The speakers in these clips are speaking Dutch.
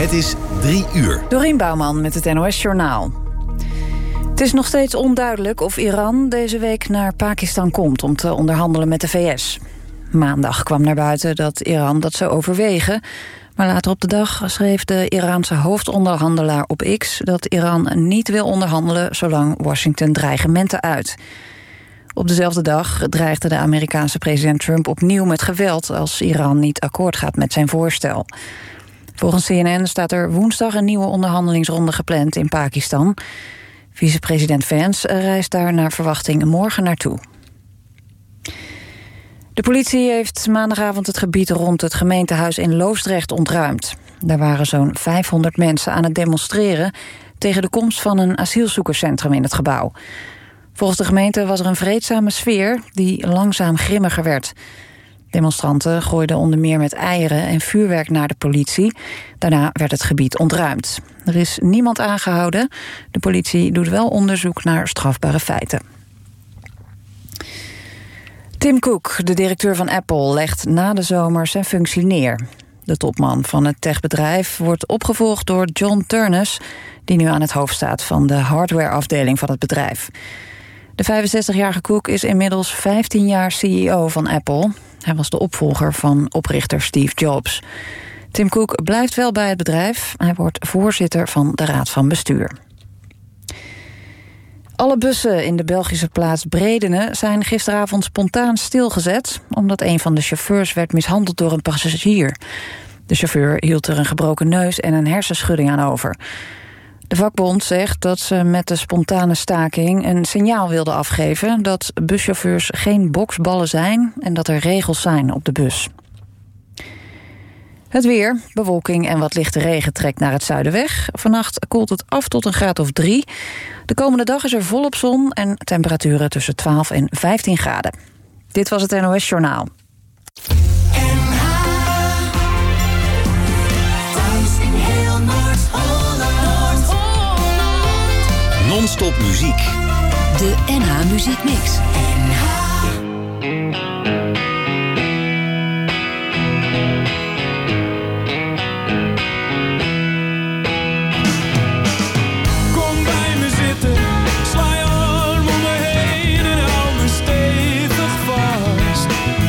Het is 3 uur. Dorien Bouwman met het NOS Journaal. Het is nog steeds onduidelijk of Iran deze week naar Pakistan komt om te onderhandelen met de VS. Maandag kwam naar buiten dat Iran dat zou overwegen. Maar later op de dag schreef de Iraanse hoofdonderhandelaar op X dat Iran niet wil onderhandelen zolang Washington dreigementen uit. Op dezelfde dag dreigde de Amerikaanse president Trump opnieuw met geweld als Iran niet akkoord gaat met zijn voorstel. Volgens CNN staat er woensdag een nieuwe onderhandelingsronde gepland in Pakistan. Vicepresident Vance reist daar naar verwachting morgen naartoe. De politie heeft maandagavond het gebied rond het gemeentehuis in Loosdrecht ontruimd. Daar waren zo'n 500 mensen aan het demonstreren tegen de komst van een asielzoekerscentrum in het gebouw. Volgens de gemeente was er een vreedzame sfeer die langzaam grimmiger werd. Demonstranten gooiden onder meer met eieren en vuurwerk naar de politie. Daarna werd het gebied ontruimd. Er is niemand aangehouden. De politie doet wel onderzoek naar strafbare feiten. Tim Cook, de directeur van Apple, legt na de zomer zijn functie neer. De topman van het techbedrijf wordt opgevolgd door John Ternus, die nu aan het hoofd staat van de hardwareafdeling van het bedrijf. De 65-jarige Cook is inmiddels 15 jaar CEO van Apple. Hij was de opvolger van oprichter Steve Jobs. Tim Cook blijft wel bij het bedrijf. Hij wordt voorzitter van de raad van bestuur. Alle bussen in de Belgische plaats Bredene zijn gisteravond spontaan stilgezet, omdat een van de chauffeurs werd mishandeld door een passagier. De chauffeur hield er een gebroken neus en een hersenschudding aan over. De vakbond zegt dat ze met de spontane staking een signaal wilden afgeven dat buschauffeurs geen boksballen zijn en dat er regels zijn op de bus. Het weer, bewolking en wat lichte regen trekt naar het zuiden weg. Vannacht koelt het af tot een graad of 3. De komende dag is er volop zon en temperaturen tussen 12 en 15 graden. Dit was het NOS Journaal. Non-stop muziek. De NH Muziek Mix. Kom bij me zitten, sla je arm om me heen en hou me stevig vast.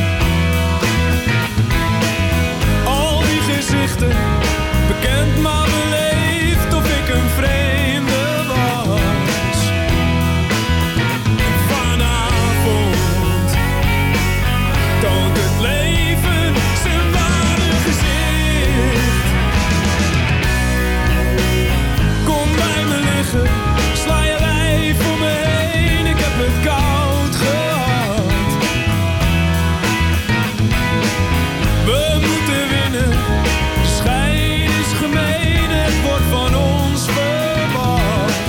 Al die gezichten, bekend maar beleefd of ik een vreemde was. Vanavond toont het leven zijn ware gezicht. Kom bij me liggen, sla je lijf om me heen, ik heb het koud gehad. We moeten winnen, de schijn is gemeen, het wordt van ons verwacht.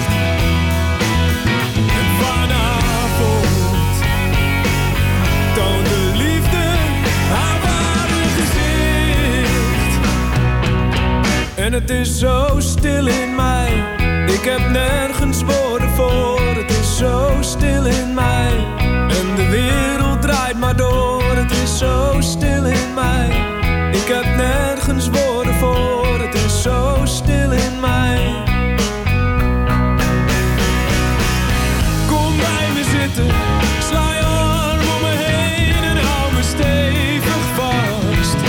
En vanavond toont de liefde haar ware gezicht. En het is zo stil in mij, ik heb nergens woorden voor. Het is zo stil in mij en de wereld draait maar door. Het is zo stil in mij, ik heb nergens woorden voor. Het is zo stil in mij. Kom bij me zitten, sla je arm om me heen en hou me stevig vast.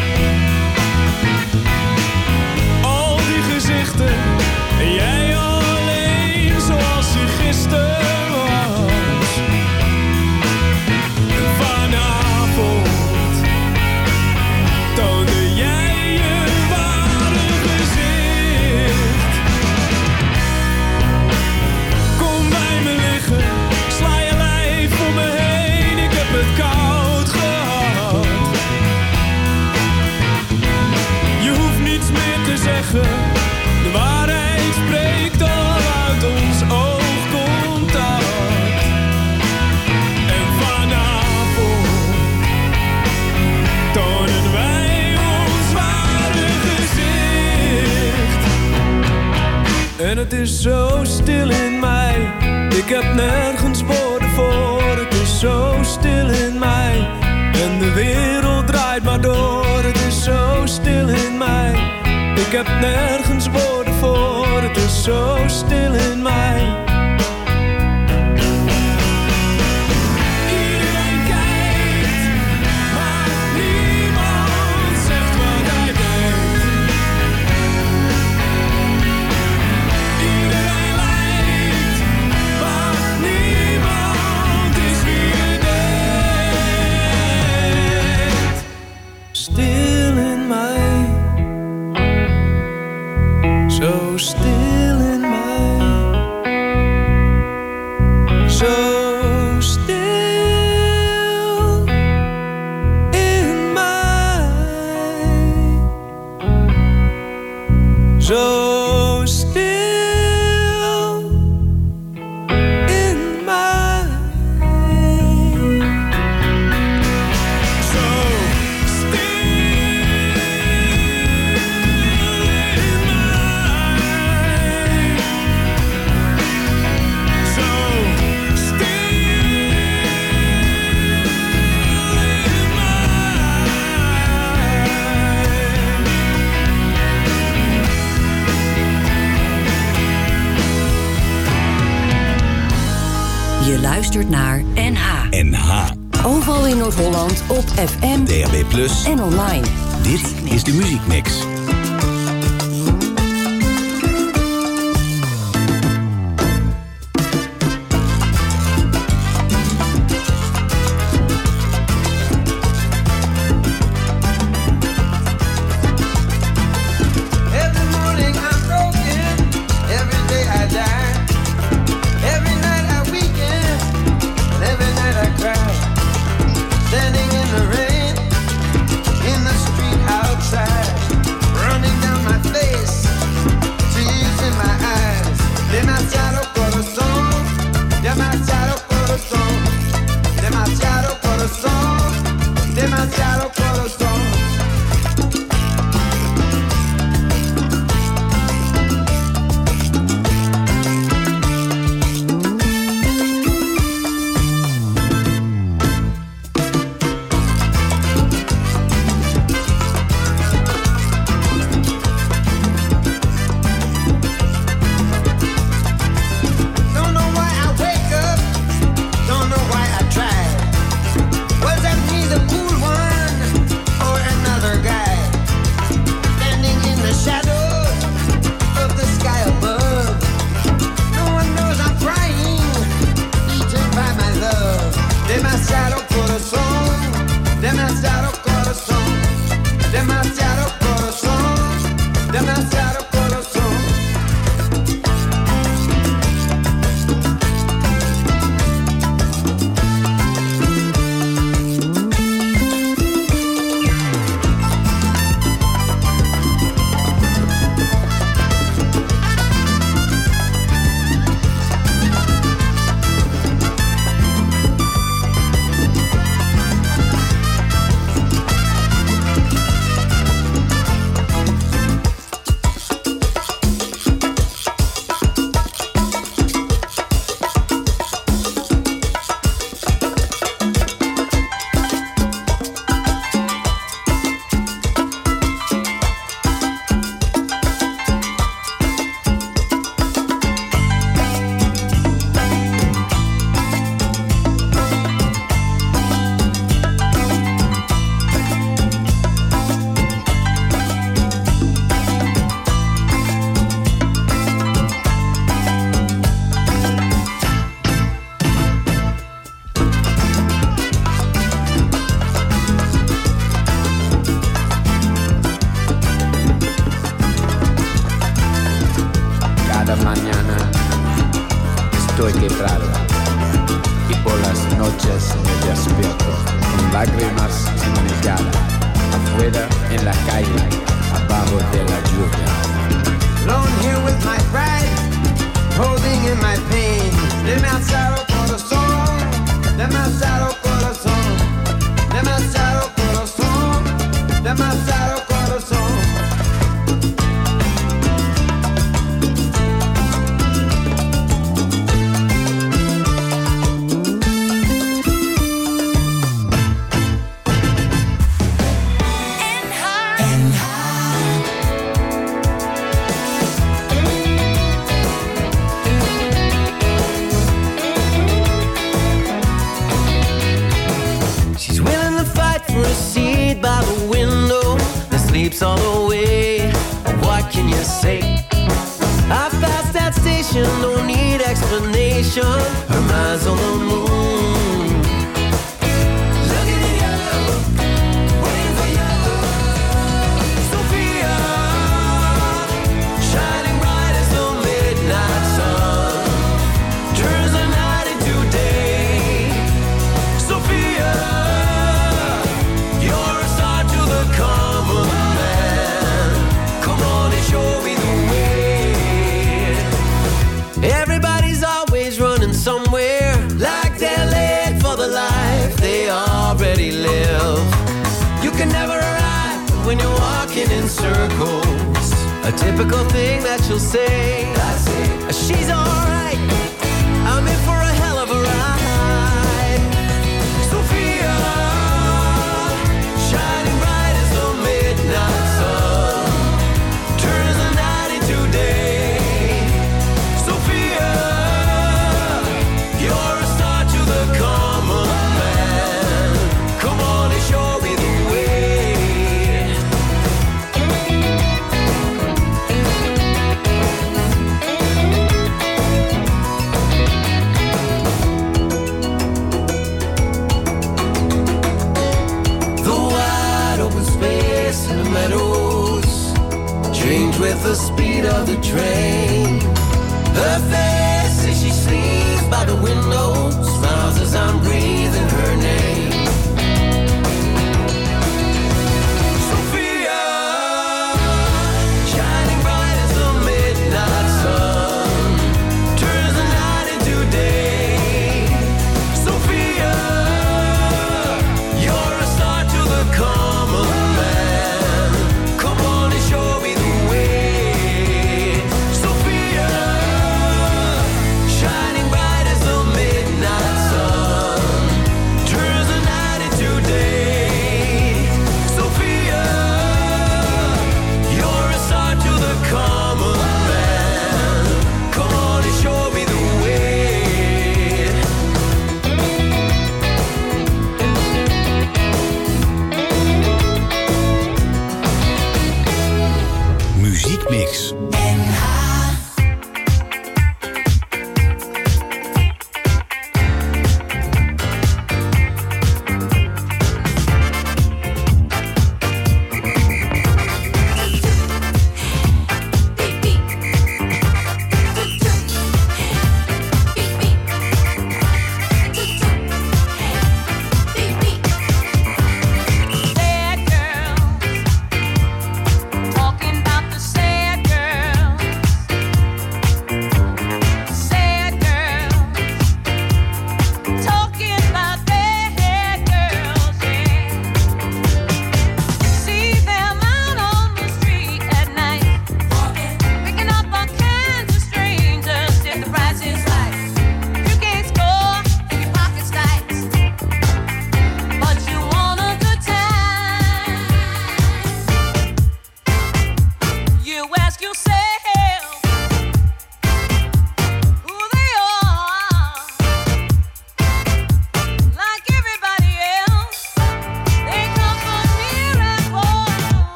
Al die gezichten en jij alleen zoals je gisteren was. En vanavond toonde jij je ware gezicht. Kom bij me liggen, sla je lijf om me heen, ik heb het koud gehad. Je hoeft niets meer te zeggen, de waarheid spreekt al uit ons oogcontact. En vanavond tonen wij ons ware gezicht. En het is zo stil in mij, ik heb nergens woorden voor. Het is zo stil in mij en de wereld draait maar door. Het is zo stil in mij, ik Ik heb nergens woorden voor, het is zo stil in mij. Iedereen kijkt, maar niemand zegt wat hij denkt. Iedereen lijkt, maar niemand is wie je denkt. Stil in mij. Zo stil in mij, zo stil in mij, zo stil in mij, zo Je luistert naar NH. NH. Overal in Noord-Holland op FM, DAB+ en online. Dit is de Muziekmix. Standing in the rain, in the street outside. estoy quebrado y por las noches me despierto con lágrimas en mi cara, afuera en la calle, abajo de la lluvia. Alone here with my pride, holding in my pain. Demasiado corazón, demasiado corazón, demasiado corazón, demasiado corazón. for a seat by the window that sleeps all the way. What can you say? I passed that station, don't need explanation. Her mind's on the moon. Looking at you, waiting for you. Sophia, shining bright as the midnight sun, turns the night into day. Sophia, you're a star to the common man. Come on and show me the way. Everybody's always running somewhere, like they're late for the life they already live. You can never arrive when you're walking in circles. A typical thing that you'll say, she's alright, I'm in for a hell of a ride. Sophia, shining bright as the midnight sun, turns the night into day. Sophia, you're a star to the common man. Come on and show me the way. The wide open space in the meadows change with the speed of the train. Her face as she sleeps by the window smiles as I'm breathing her name. Sophia, shining bright as the midnight sun, turns the night into day. Sophia, you're a star to the common man. Come on and show me the way. Sophia, shining bright as the midnight sun, turns the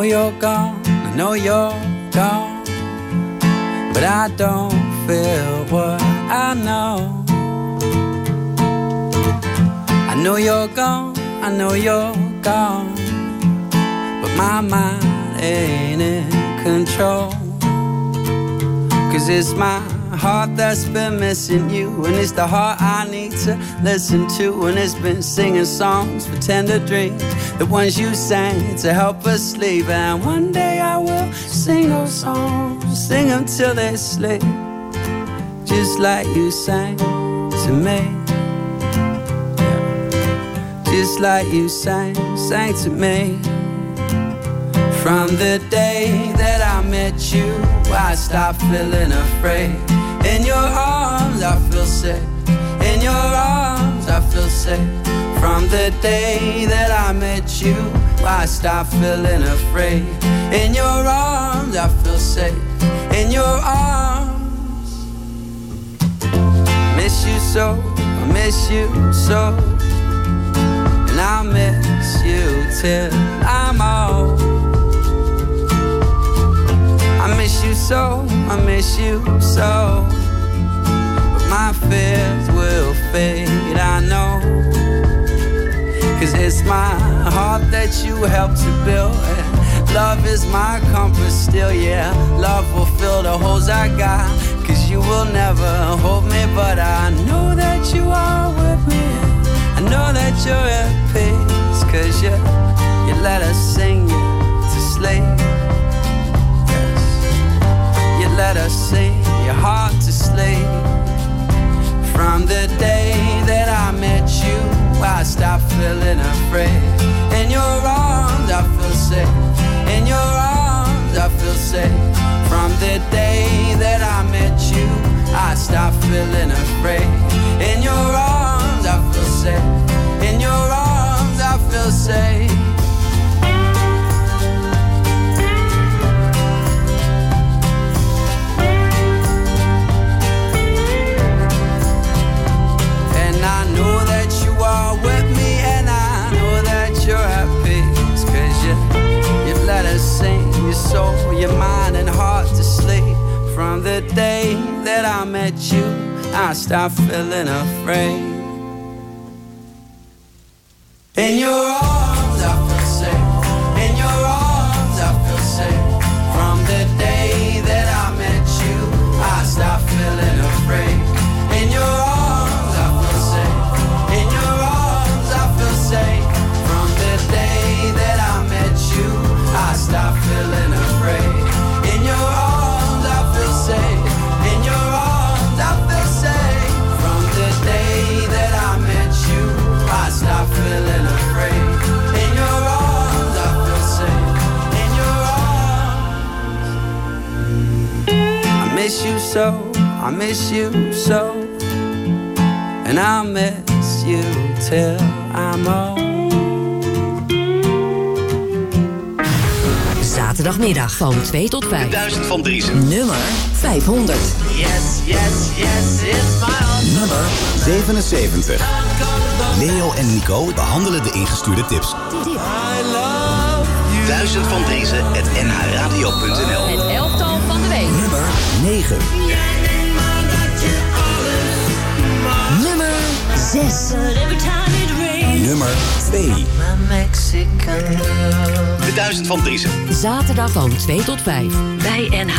you're gone, I know you're gone, but I don't feel what I know. I know you're gone, I know you're gone, but my mind ain't in control. 'Cause it's my heart that's been missing you, and it's the heart I need to listen to, and it's been singing songs for tender dreams, the ones you sang to help us sleep. And one day I will sing those songs, sing them till they sleep, just like you sang to me. Just like you sang to me. From the day that I met you, I stopped feeling afraid. In your arms I feel safe, in your arms I feel safe. From the day that I met you, I stopped feeling afraid. In your arms I feel safe, in your arms. Miss you so, I miss you so, and I miss you till I'm old. I miss you so, I miss you so, but my fears will fade, I know. 'Cause it's my heart that you helped to build, and love is my compass still, yeah. Love will fill the holes I got, 'cause you will never hold me, but I know that you are with me. I know that you're at peace, 'cause you let us sing you to sleep. Let us sing your heart to sleep. From the day that I met you, I stopped feeling afraid. In your arms I feel safe, in your arms I feel safe. From the day that I met you, I stopped feeling afraid. In your arms I feel safe, in your arms I feel safe. With me, and I know that you're at peace, 'cause you let us sing your soul, your mind and heart to sleep. From the day that I met you, I stopped feeling afraid. In your arms I feel safe, in your arms I feel safe. From the day that I met you, I stopped feeling afraid. In your arms I feel safe, in your arms I feel safe. From the day that I met you, I stopped feeling afraid. In your arms I feel safe, in your arms I feel safe. From the day that I met you, I stopped feeling afraid. In your arms I feel safe, in your arms. I miss you so, I miss you so, and I miss you till I'm old. Zaterdagmiddag van 2 tot 5. 1000 van Driessen. Nummer 500. Yes, yes, yes, it's my own. Nummer 77. Leo en Nico behandelen de ingestuurde tips. I love you. 1000 van Driessen, het nhradio.nl. Het elftal van de week. Nummer 9. Nummer 6. Nummer 2. Mexican. De 1000 van Driessen. Zaterdag van 2 tot 5. Bij NH.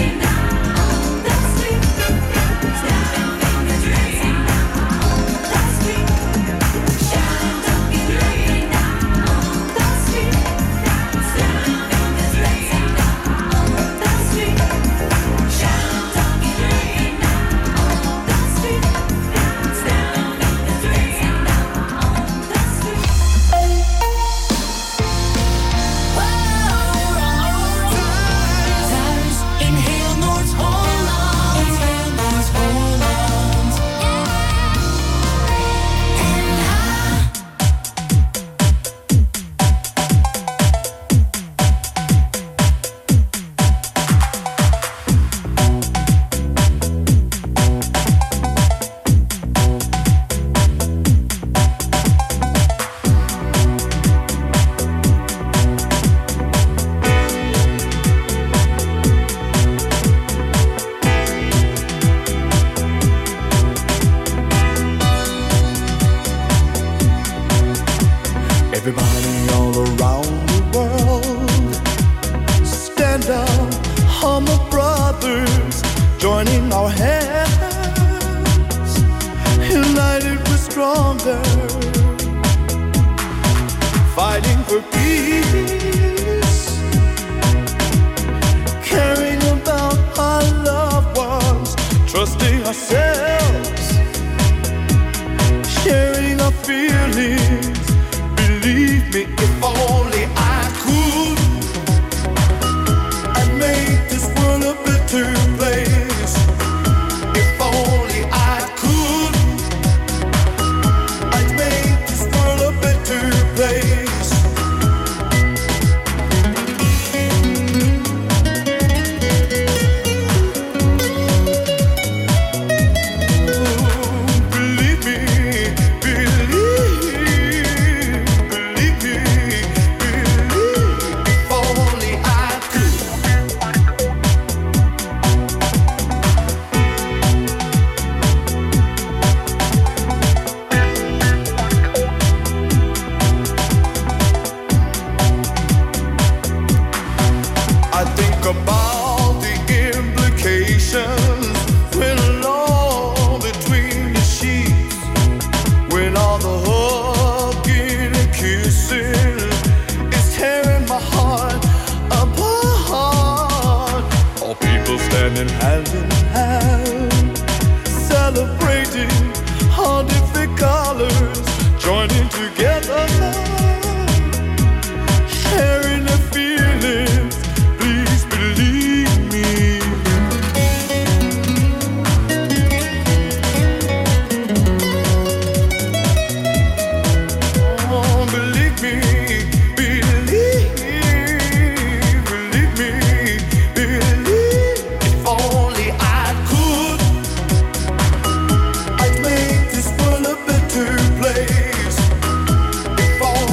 If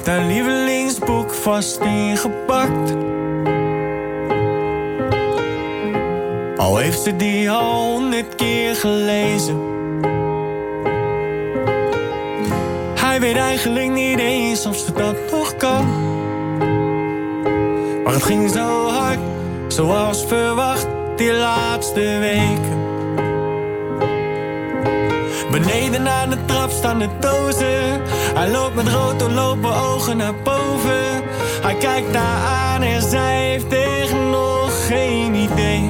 heeft haar lievelingsboek vast ingepakt. Al heeft ze die al 100 keer gelezen. Hij weet eigenlijk niet eens of ze dat nog kan. Maar het ging zo hard, zoals verwacht, die laatste weken. Beneden aan de trap staan de dozen. Hij loopt met rood doorlopen ogen naar boven. Hij kijkt haar aan en zij heeft echt nog geen idee.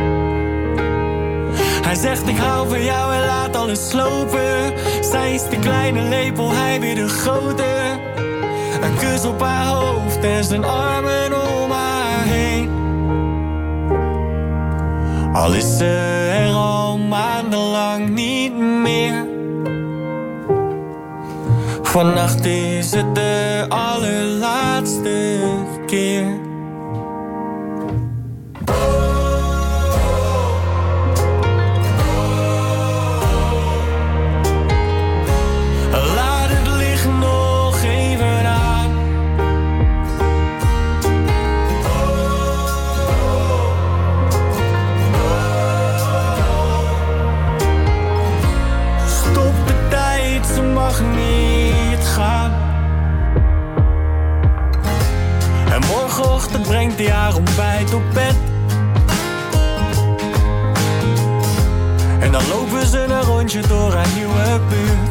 Hij zegt ik hou van jou en laat alles slopen. Zij is de kleine lepel, hij weer de grote. Een kus op haar hoofd en zijn armen om haar heen. Al is ze er al maandenlang niet meer. Vannacht is het de allerlaatste keer. Laat het licht nog even aan. Stop de tijd, ze mag niet gaan. En morgenochtend brengt hij haar ontbijt op bed. En dan lopen ze een rondje door haar nieuwe buurt.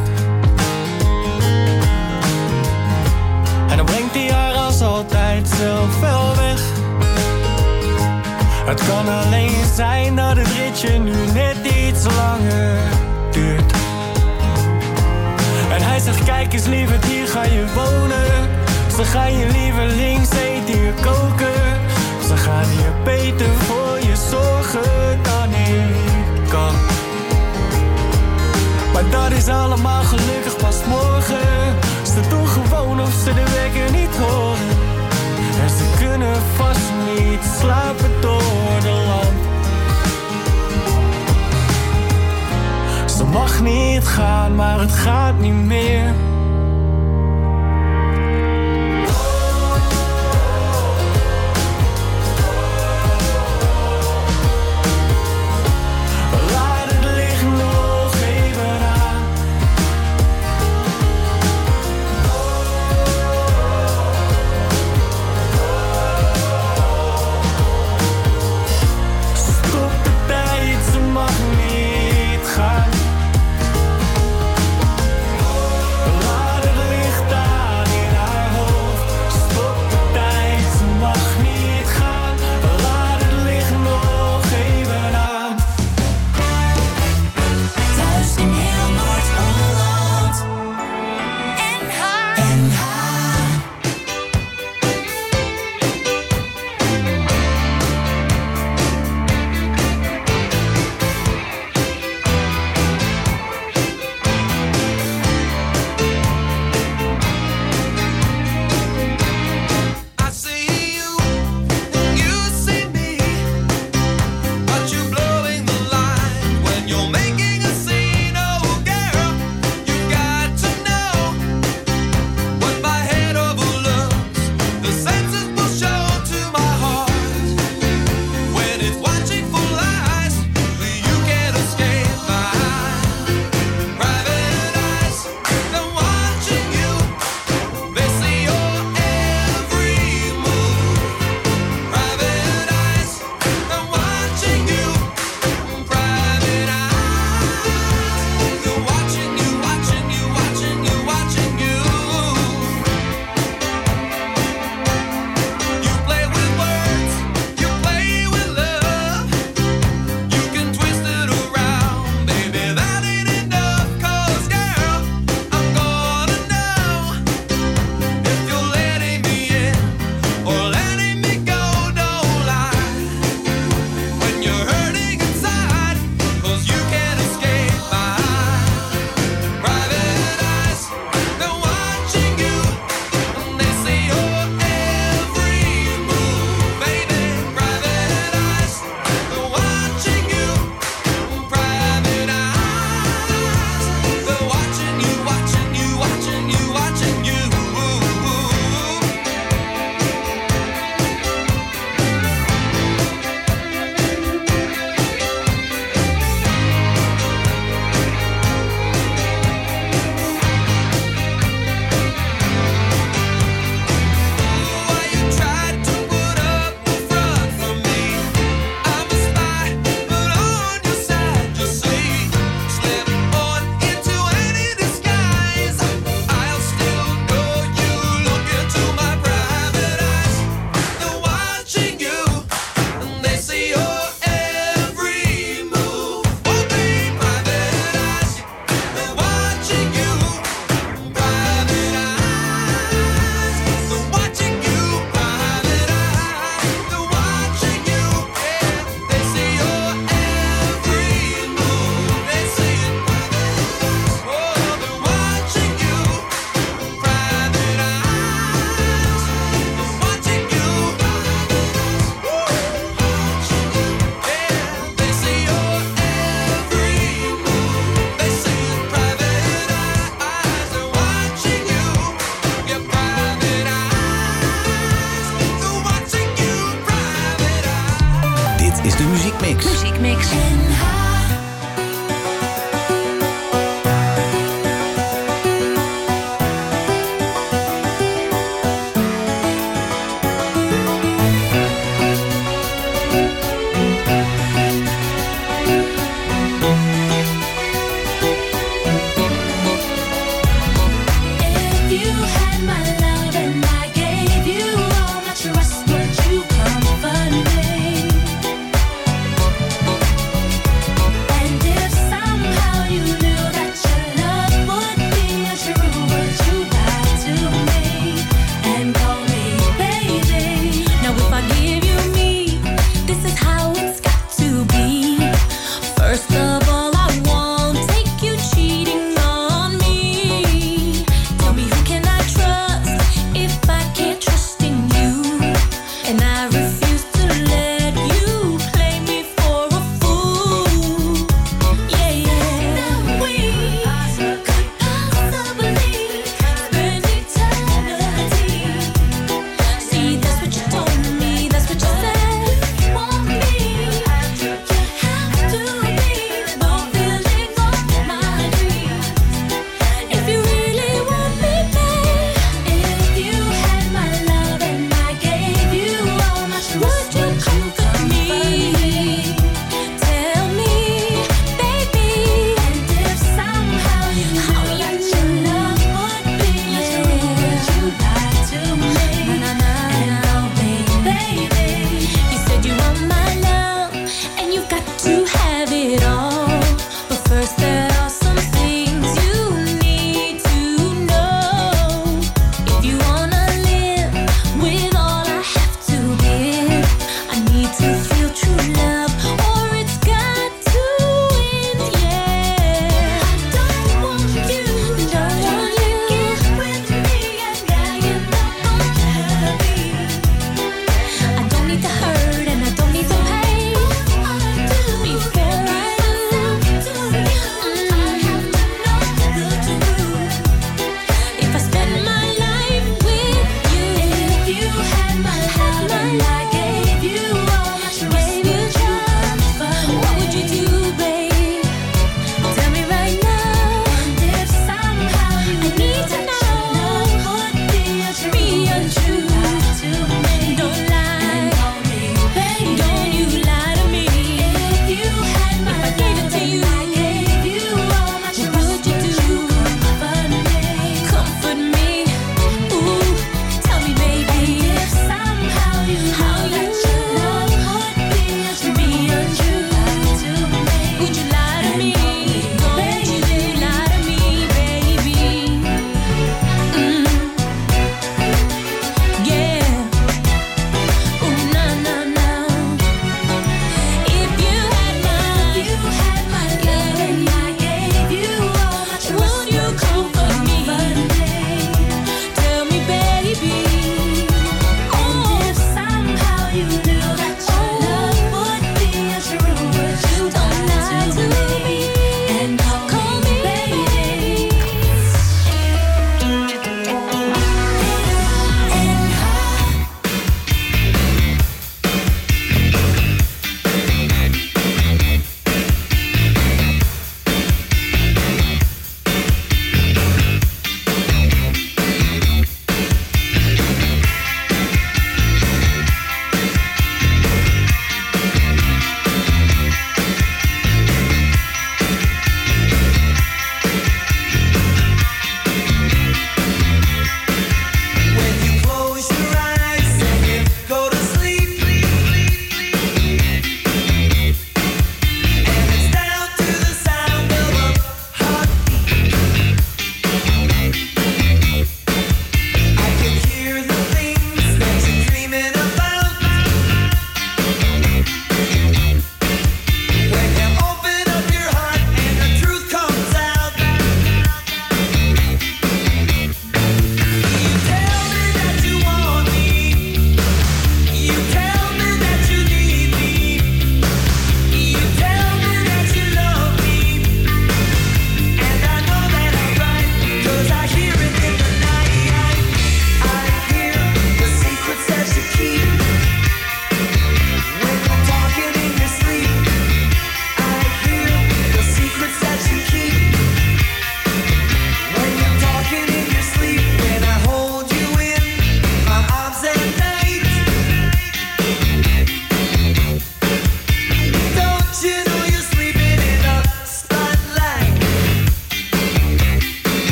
En dan brengt hij haar als altijd zelf wel weg. Het kan alleen zijn dat het ritje nu net iets langer duurt. En hij zegt kijk eens lieverd, hier ga je wonen. Ze gaan je lievelingseten hier koken. Ze gaan hier beter voor je zorgen dan ik kan. Maar dat is allemaal gelukkig pas morgen. Ze doen gewoon of ze de wekker niet horen. En ze kunnen vast niet slapen door de lamp. Ze mag niet gaan, maar het gaat niet meer. Laat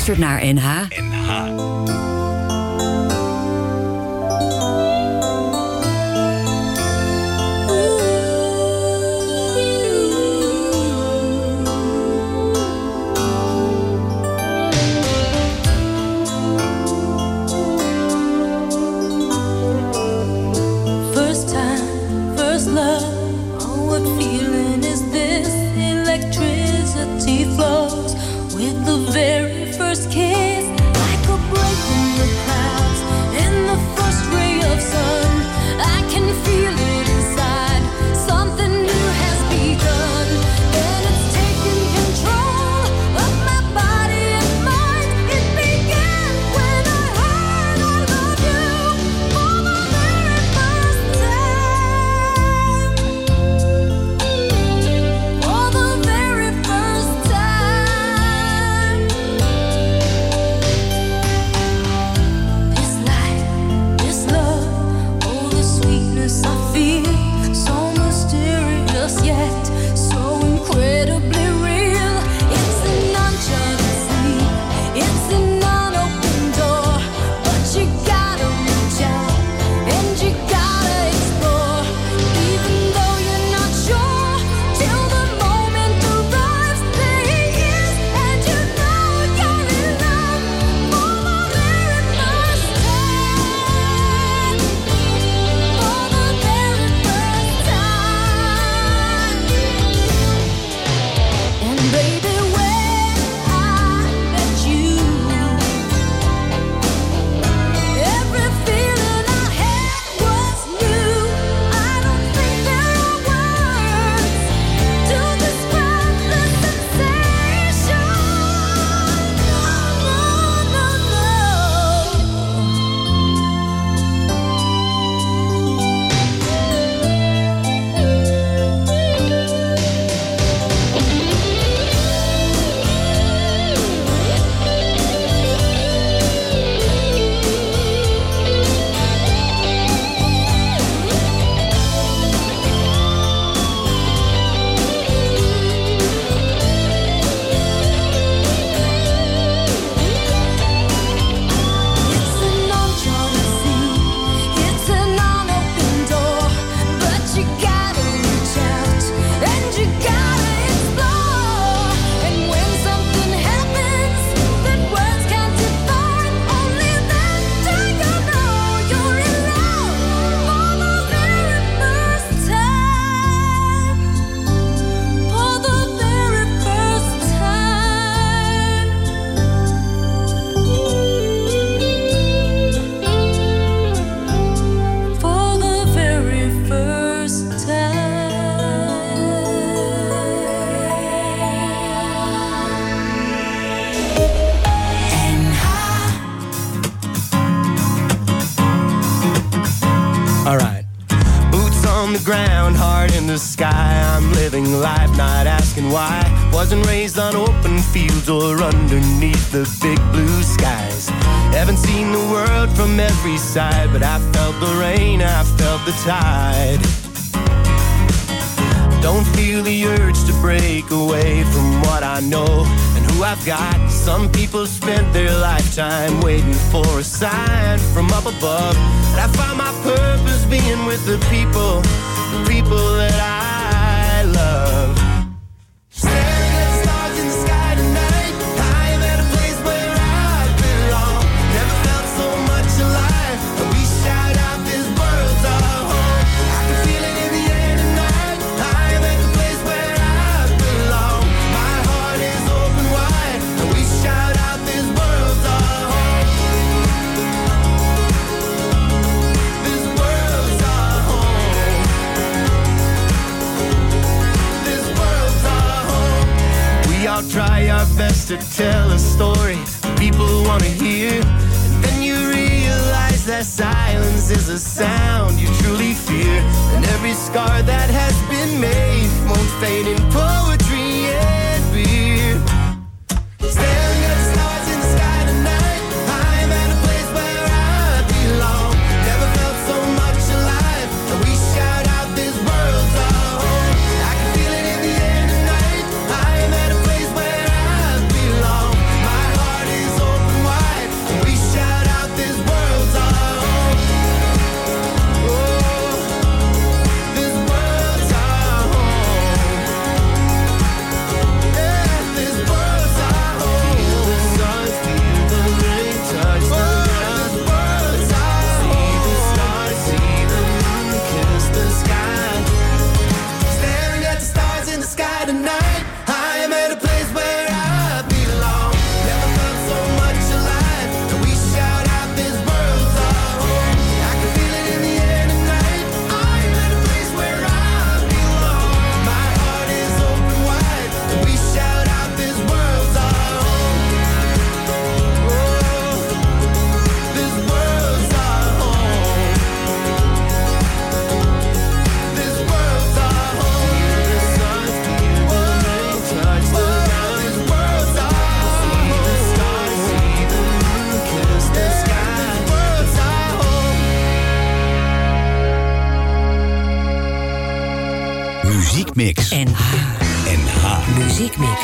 luistert naar NH. First time, first love. Oh, what feeling is this? Electricity flows with the very first kiss, like a break in the clouds. In the first ray of sun, I can feel it inside. Something new has begun, and it's taking control of my body and mind. It began when I heard I love you for the very first time. For the very first time. This life, this love, oh the sweetness I feel, so mysterious yet so incredibly real. It's an uncharted sea, it's an unopened door, but you gotta reach out and you gotta explore, even though you're not sure till the moment arrives. There he is, and you know you're in love for the very first time. For the very first time. And baby, when I met you, every feeling I had was new. I don't think there are words to describe the sensation. No, no, no, no. It's an uncharted sea, it's an unopened door, but you gotta reach out and you gotta explore. And when something happens that words can't define, only then do you know you're in love for the very first time. For the very first time. For the very first All right. Boots on the ground, heart in the sky. I'm living life, not asking why. Wasn't raised on open fields or underneath the big blue skies. Haven't seen the world from every side, but I felt the rain, I felt the tide. Don't feel the urge to break away from what I know and who I've got. Some people spent their lifetime waiting for a sign from up above. And I found my purpose being with the people that I love. Staring at the stars in the sky tonight, I am at a place where I belong. Never felt so much alive, and we shout out this world's our home. I can feel it in the air tonight. I am at the place where I belong. My heart is open wide, and we shout out this world's our home. This world's our home. This world's our home. We all try our best to tell a story people want to hear, and then you realize that silence is a sound you truly fear. And every scar that has been made won't fade in poetry and beer. Staring at the stars in the sky tonight, I'm at a place where I belong. Never felt so much alive, and we shout out this world's our home. I can feel it in the air tonight. I'm at a place where I belong. My heart is Muziekmix. NH. Muziekmix.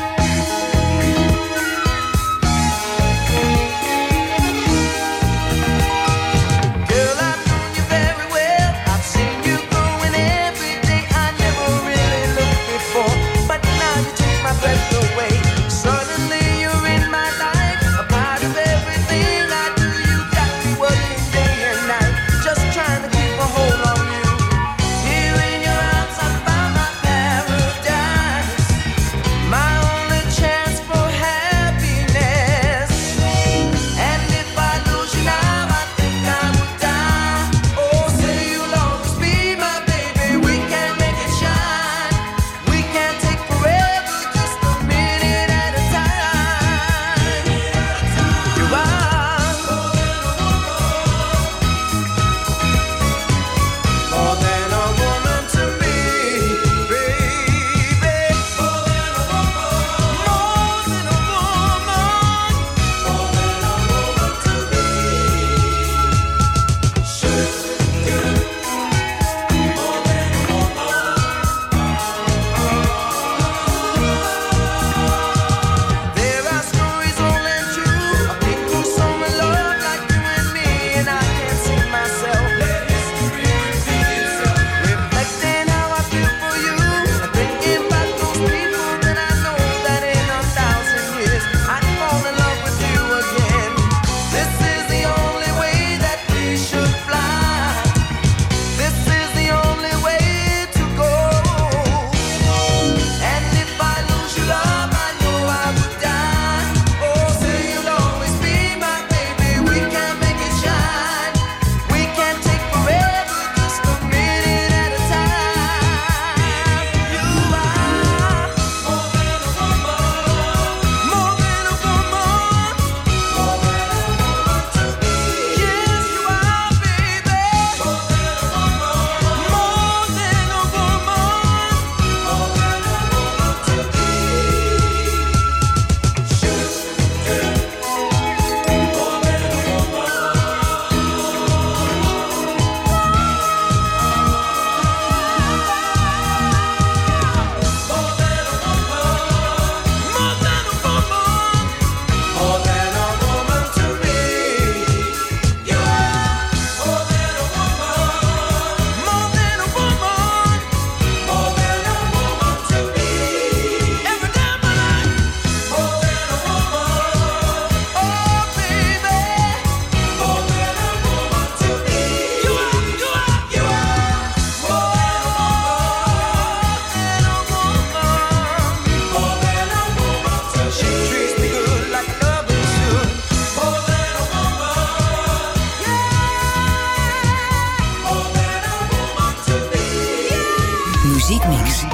Muziekmix.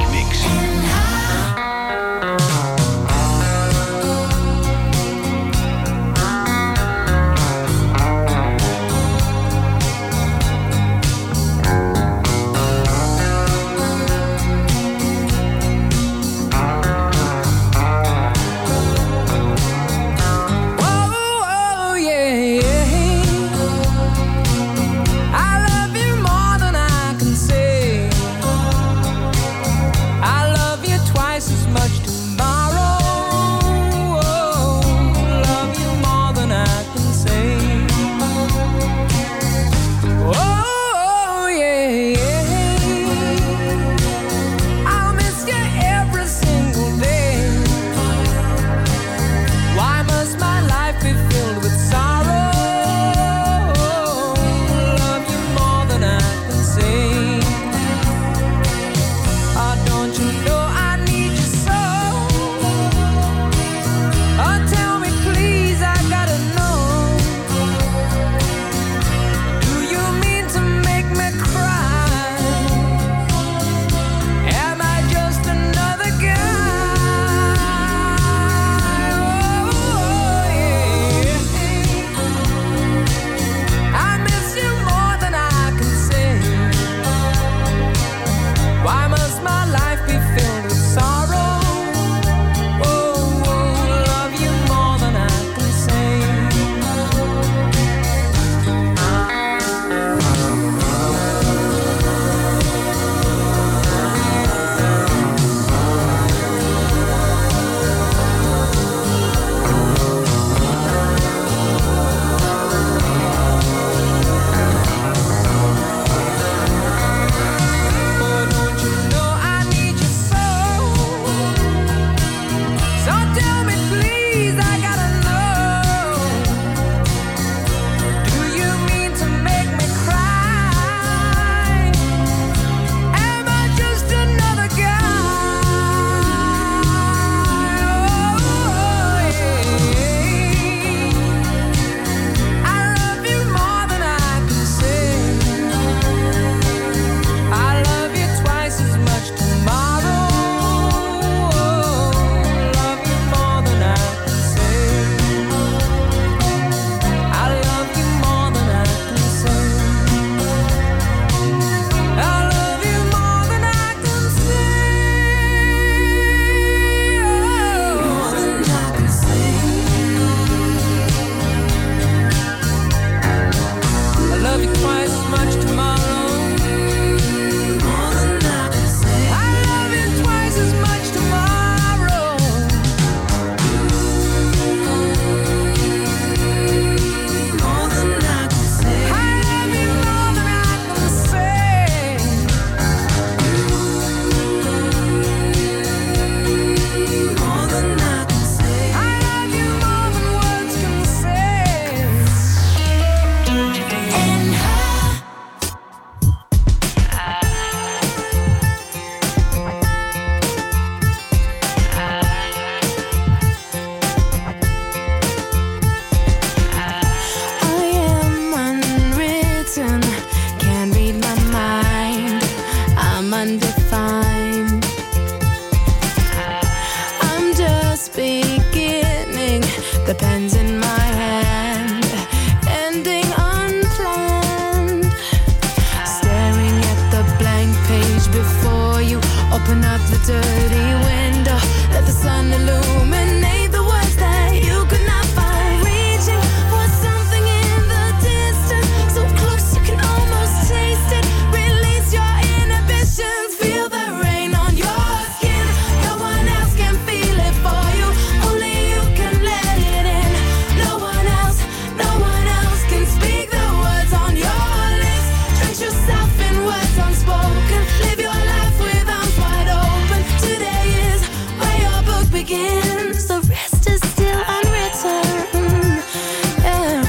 the pen's in my hand, ending unplanned. Staring at the blank page before you, open up the dirty window, let the sun illuminate the words that you could not find. Reaching for something in the distance, so close you can almost taste it. Release your inhibitions, feel the rain on your skin. No one else can feel it for you, only you can let it in. No one else can speak the words on your lips. Drench yourself in words unspoken, live your life with arms wide open. Today is where your book begins, the rest is still unwritten. Yeah.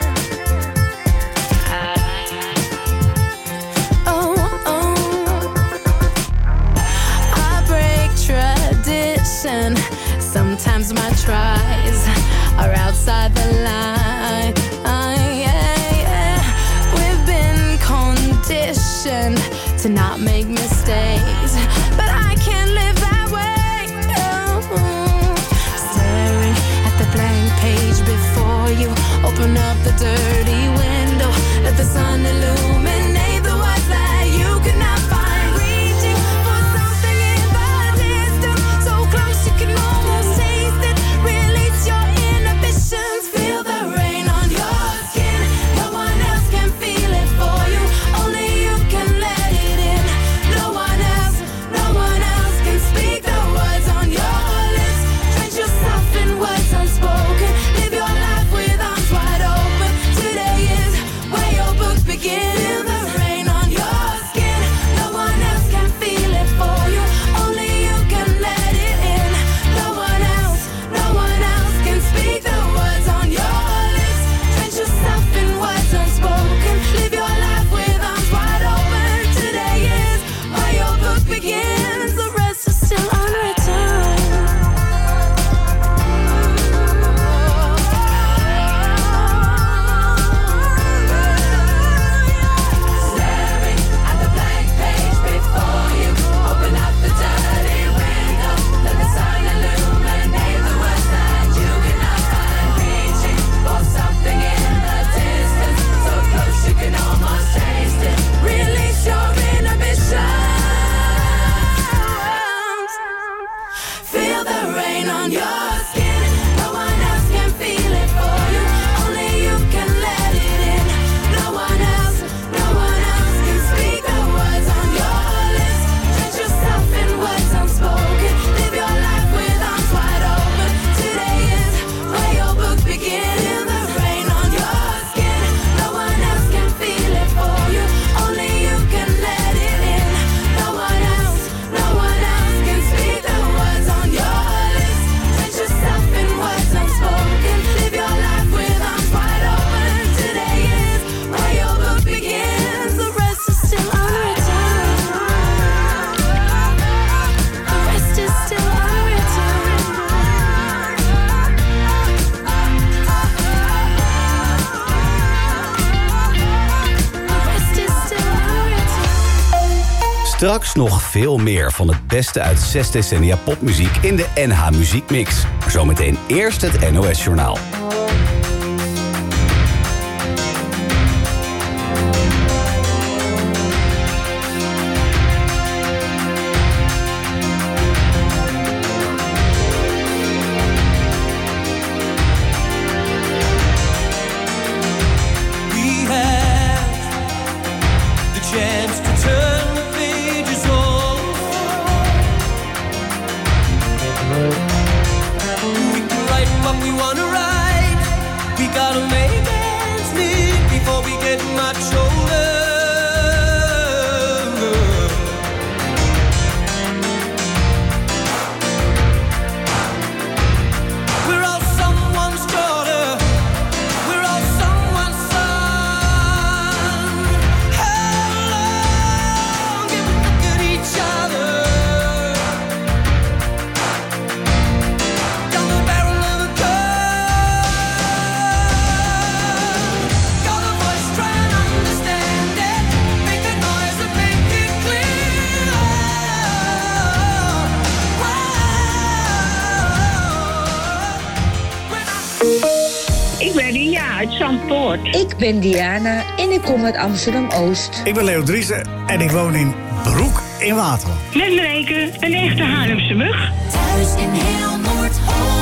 I break tradition. Sometimes my tries are outside the line. We've been conditioned to not make mistakes, but I can't live that way. Staring at the blank page before you, open up the dirty window, let the sun illuminate the words that you could not find. Reaching for something in the distance, so close you can almost taste it. Release your inhibitions, feel the rain on your skin. No one else can feel it for you, only you can let it in. No one else can speak the words on your lips. Drench yourself in words unspoken, live your life with arms wide open. Today is where your book begins. The rain on your skin, no one else can feel it for you, only you can let it in. No one else can speak the words on your lips. Drench yourself in words unspoken, live your life with arms wide open. Today is where your book begins, the rest is still unwritten. Staring at the blank page before you, open up the dirty window, let the sun illuminate the words that you cannot find. Reaching for something in the distance, so close you can almost taste it. Release your inhibitions, feel the rain on your skin. No one else can feel it for you, only you can let it in. No one else can speak the words on your lips. Drench yourself in words unspoken, live your life with arms wide open. Today is where your book begins. The rain on your skin, no one else can feel it for you, only you can let it in. No one else can speak the words on your lips. Drench yourself in words unspoken, live your life with arms wide open. Today is where your book begins, the rest is still unwritten. The rest is still unwritten. The rest is still unwritten. Straks nog veel meer van het beste uit 6 decennia popmuziek in de NH Muziekmix. Maar zometeen eerst het NOS Journaal. We have the chance to turn the pages over. We can write what we want to write. We gotta make ends meet before we get much older. We're all someone's daughter. We're all someone's son. How long can we look at each other? Down the barrel of a gun. Got a voice trying to understand it. Maria uit Zandpoort. Ik ben Diana en ik kom uit Amsterdam-Oost. Ik ben Leo Driessen en ik woon in Broek in Waterland. Met Marijke, een echte Haarlemse mug. Thuis in heel Noord-Holland.